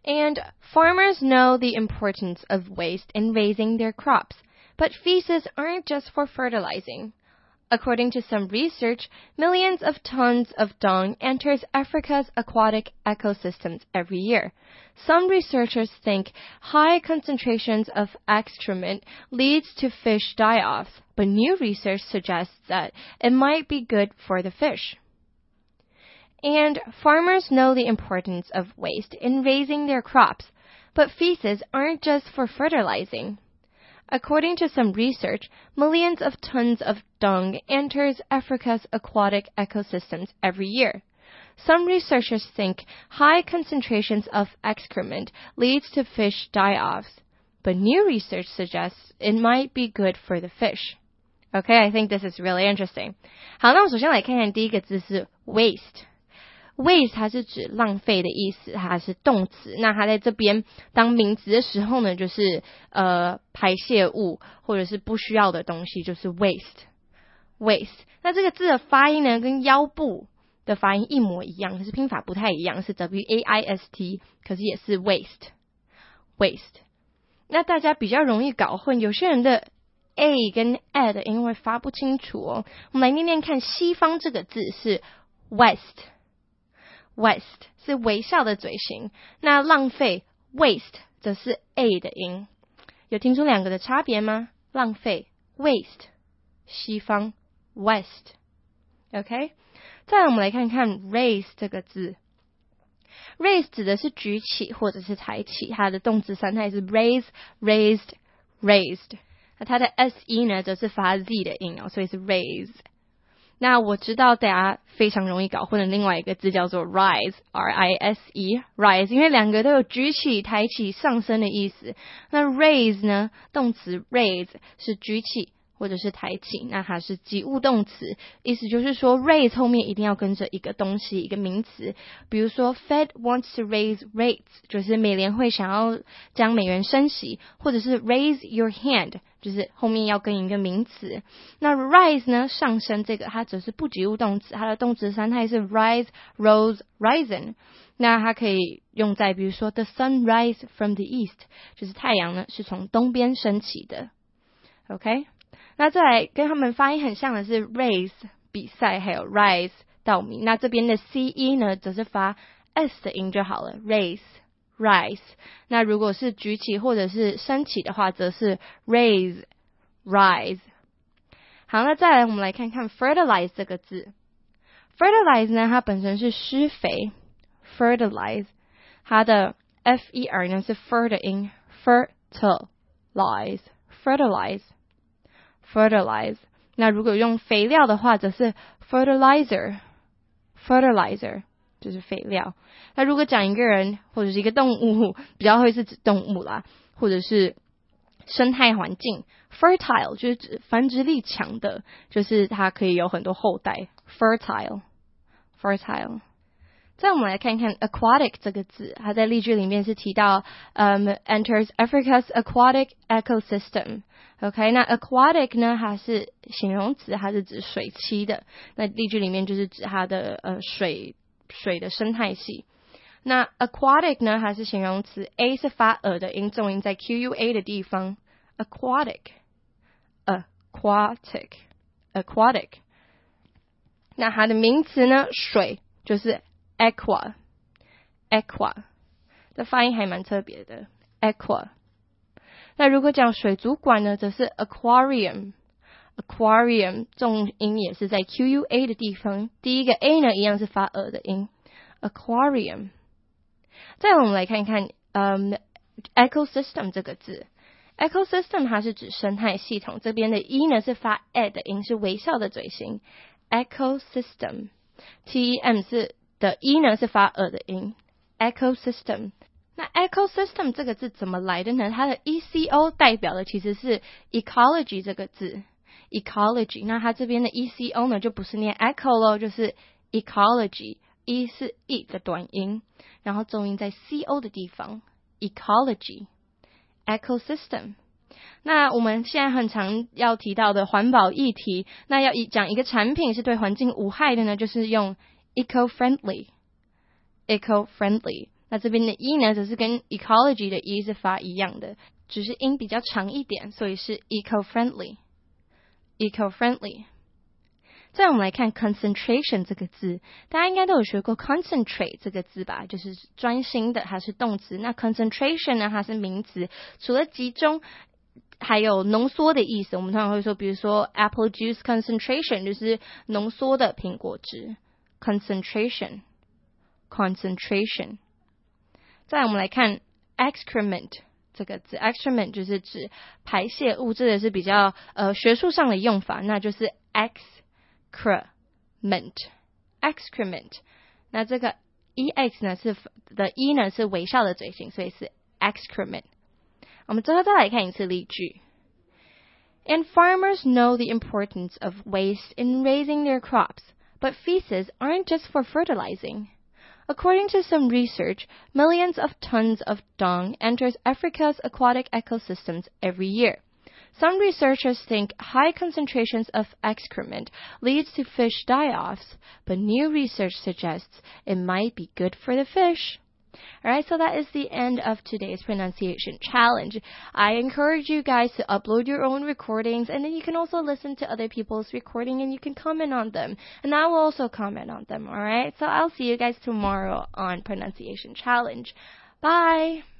And farmers know the importance of waste in raising their crops, but feces aren't just for fertilizing. According to some research, millions of tons of dung enters Africa's aquatic ecosystems every year. Some researchers think high concentrations of excrement leads to fish die-offs, but new research suggests that it might be good for the fish. And farmers know the importance of waste in raising their crops, but feces aren't just for fertilizing. According to some research, millions of tons of dung enters Africa's aquatic ecosystems every year. Some researchers think high concentrations of excrement leads to fish die-offs, but new research suggests it might be good for the fish. Okay, I think this is really interesting. 好，那我们首先来看看第一个字是 waste。waste 它是指浪费的意思，它是动词。那它在这边当名词的时候呢，就是排泄物或者是不需要的东西，就是 waste。那这个字的发音呢，跟腰部的发音一模一样，可是拼法不太一样，是 waist， 可是也是 waste。那大家比较容易搞混，有些人的 a 跟 a 的音会发不清楚哦。我们来念念看，西方这个字是 west 是微笑的嘴型，那浪费 waste 则是 a 的音。有听出两个的差别吗？浪费 waste， 西方 west。 OK， 再来我们来看看 raise 这个字。 raise 指的是举起或者是抬起，它的动词三态是 raise raised raised， 那它的 se 呢则是发 z 的音哦，所以是 raise。那我知道大家非常容易搞混的另外一个字叫做 rise， R-I-S-E rise， 因为两个都有举起、抬起、上升的意思。那 raise 呢，动词 raise 是举起或者是抬起，那它是及物动词，意思就是说 raise 后面一定要跟着一个东西，一个名词。比如说 Fed wants to raise rates， 就是美联会想要将美元升息，或者是 raise your hand，就是后面要跟一个名词。那 rise 呢，上升这个它只是不及物动词，它的动词三态是 rise rose risen， 那它可以用在比如说 the sun rise from the east， 就是太阳呢是从东边升起的。 OK， 那再来跟他们发音很像的是 race 比赛，还有 rise 稻米，那这边的 ce 呢则是发 s 的音就好了， race rise。 那如果是举起或者是升起的话，则是 raise rise。 好，那再来我们来看看 fertilize 这个字。 fertilize 呢，它本身是施肥 fertilize， 它的 fer 呢是 fer 的音 fertilize fertilize。 那如果用肥料的话，则是 fertilizer 就是肥料。那如果讲一个人或者是一个动物，比较会是指动物啦，或者是生态环境， fertile 就是指繁殖力强的，就是它可以有很多后代 fertile。 再我们来看看 aquatic 这个字，它在例句里面是提到enters Africa's aquatic ecosystem。 OK， 那 aquatic 呢，它是形容词，它是指水栖的，那例句里面就是指它的水的生态系。那 aquatic 呢，它是形容词， a 是发的音，重音在 QUA 的地方 aquatic。 那它的名词呢，水就是 aqua， 这发音还蛮特别的 aqua。 那如果讲水族馆呢，则是 aquarium， 重音也是在 QUA 的地方，第一个 a 呢一样是发的音 aquarium。 再来我们来看看ecosystem 这个字。 ecosystem 它是指生态系统，这边的 e 呢是发 e 的音，是微笑的嘴型 ecosystem， tem 是的 e 呢是发的音 ecosystem。 那 ecosystem 这个字怎么来的呢？它的 eco 代表的其实是 ecology 这个字 ecology， 那它这边的 eco 呢就不是念 echo 咯，就是 ecology， e 是 e 的短音，然后重音在 co 的地方 ecology ecosystem。 那我们现在很常要提到的环保议题，那要讲一个产品是对环境无害的呢，就是用 eco-friendly。 那这边的 e 呢，则是跟 ecology 的 e 是发一样的，只是音比较长一点，所以是 eco-friendly。再来我们来看 concentration 这个字，大家应该都有学过 concentrate 这个字吧，就是专心的，它是动词。那 concentration 呢，它是名词，除了集中还有浓缩的意思。我们通常会说，比如说 apple juice concentration 就是浓缩的苹果汁 concentration。再来我们来看 excrement 这个字， excrement 就是指排泄物，这个是比较学术上的用法，那就是 excrement。 那这个 ex 呢是的 e 呢是微笑的嘴型，所以是 excrement。 我们最后再来看一次例句。 And farmers know the importance of waste in raising their crops, but feces aren't just for fertilizing. According to some research, millions of tons of dung enters Africa's aquatic ecosystems every year. Some researchers think high concentrations of excrement leads to fish die-offs, but new research suggests it might be good for the fish. Alright, so that is the end of today's pronunciation challenge. I encourage you guys to upload your own recordings, and then you can also listen to other people's recording and you can comment on them. And I will also comment on them, alright? So I'll see you guys tomorrow on pronunciation challenge. Bye!